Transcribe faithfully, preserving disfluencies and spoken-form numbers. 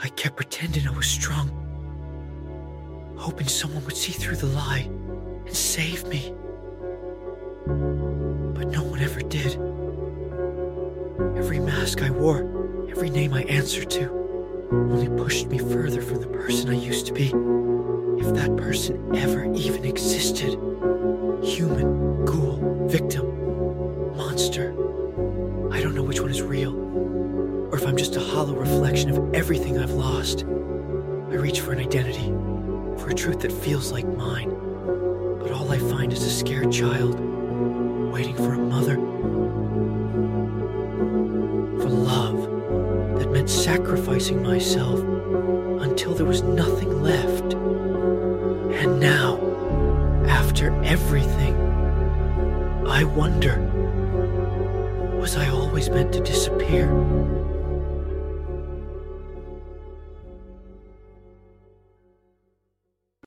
I kept pretending I was strong, hoping someone would see through the lie and save me. But no one ever did. Every mask I wore, every name I answered to, only pushed me further from the person I used to be. If that person ever even existed. Human, ghoul, victim, monster. I don't know which one is real, or if I'm just a hollow reflection of everything I've lost. I reach for an identity, for a truth that feels like mine, but all I find is a scared child, waiting for a mother. For love that meant sacrificing myself until there was nothing left. And now, after everything, I wonder, was I always meant to disappear?